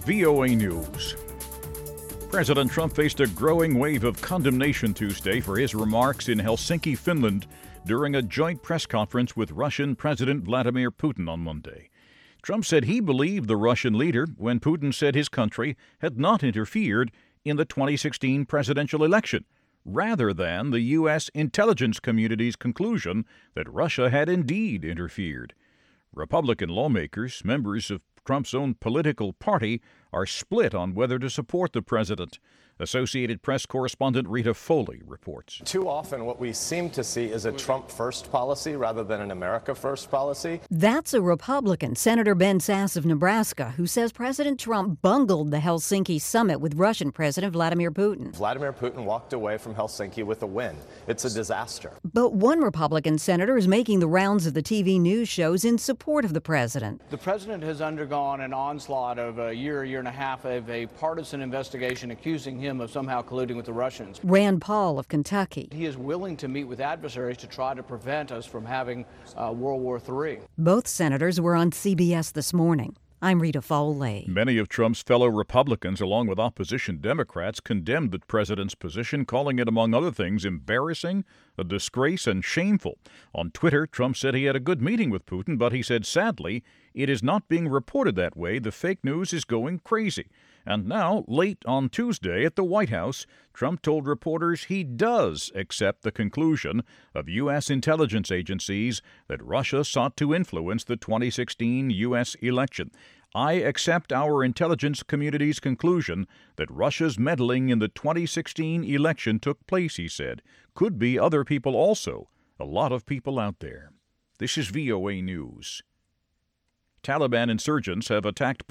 VOA News. President Trump faced a growing wave of condemnation Tuesday for his remarks in Helsinki, Finland, during a joint press conference with Russian President Vladimir Putin on Monday. Trump said he believed the Russian leader when Putin said his country had not interfered in the 2016 presidential election, rather than the U.S. intelligence community's conclusion that Russia had indeed interfered. Republican lawmakers, members of Trump's own political party, are split on whether to support the president. Associated Press correspondent Rita Foley reports. Too often what we seem to see is a Trump-first policy rather than an America-first policy. That's a Republican, Senator Ben Sasse of Nebraska, who says President Trump bungled the Helsinki summit with Russian President Vladimir Putin. Vladimir Putin walked away from Helsinki with a win. It's a disaster. But one Republican senator is making the rounds of the TV news shows in support of the president. The president has undergone an onslaught of a year and a half of a partisan investigation accusing him of somehow colluding with the Russians. Rand Paul of Kentucky. He is willing to meet with adversaries to try to prevent us from having World War III. Both senators were on CBS this morning. I'm Rita Foley. Many of Trump's fellow Republicans, along with opposition Democrats, condemned the president's position, calling it, among other things, embarrassing, a disgrace, and shameful. On Twitter, Trump said he had a good meeting with Putin, but he said, sadly, it is not being reported that way. The fake news is going crazy. And now, late on Tuesday at the White House, Trump told reporters he does accept the conclusion of U.S. intelligence agencies that Russia sought to influence the 2016 U.S. election. I accept our intelligence community's conclusion that Russia's meddling in the 2016 election took place, he said. Could be other people also. A lot of people out there. This is VOA News. Taliban insurgents have attacked